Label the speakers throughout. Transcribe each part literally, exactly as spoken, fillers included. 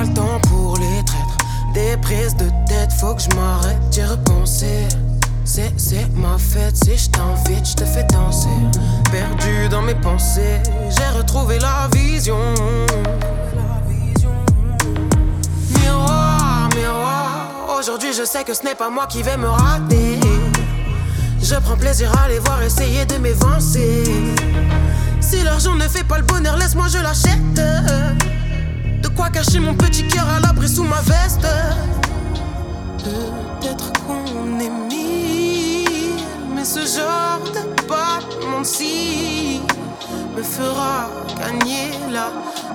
Speaker 1: le temps pour les traîtres. Des prises de tête, faut que je m'arrête d'y repenser. C'est, c'est ma fête, si je t'invite, je te fais danser. Perdu dans mes pensées, j'ai retrouvé la vision. Miroir, miroir, aujourd'hui je sais que ce n'est pas moi qui vais me rater. Je prends plaisir à les voir essayer de m'évincer. Si l'argent ne fait pas le bonheur, laisse-moi je l'achète. De quoi cacher mon petit cœur à l'abri sous ma veste. Peut-être qu'on est mille, mais ce genre de battement-ci me fera gagner la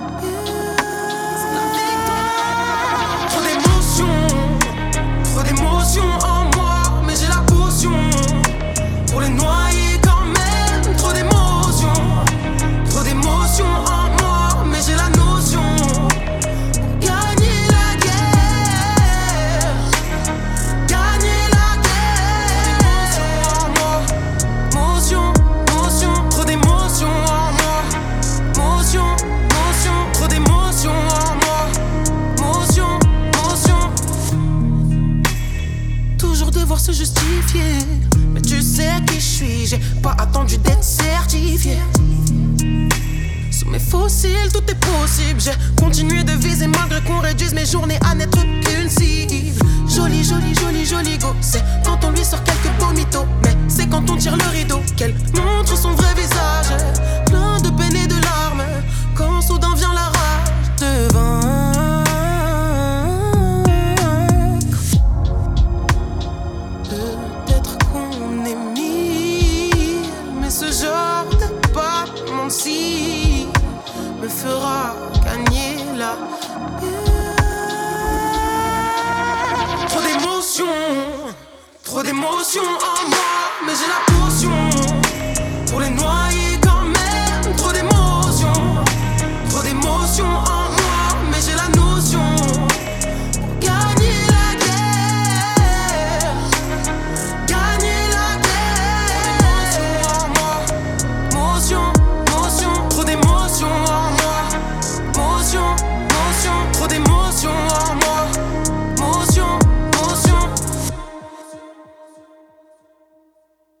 Speaker 1: Trop d'émotions, trop d'émotions en moi, mais j'ai la potion pour les noyer quand même. Trop d'émotions, trop d'émotions en moi, mais j'ai la notion pour gagner la guerre, gagner la guerre. En moi, motion, motion, trop d'émotions en moi, motion, motion, trop d'émotions en moi, motion, motion. Toujours devoir se justifier, mais tu sais qui je suis, j'ai pas attendu d'être certifié. Sous mes fossiles, tout est possible. J'ai continué de viser malgré qu'on réduise mes journées à n'être qu'une cible. Joli, joli, joli, joli go. C'est quand on lui sort quelques beaux mythos, mais c'est quand on tire le rideau qu'elle montre son vrai visage, plein de peine et de larmes, quand soudain vient la rage de vaincre. Peut-être qu'on est mille, mais ce genre de battement-ci me fera gagner la guerre. Trop d'émotions, trop d'émotions en moi, mais j'ai la potion pour les noyer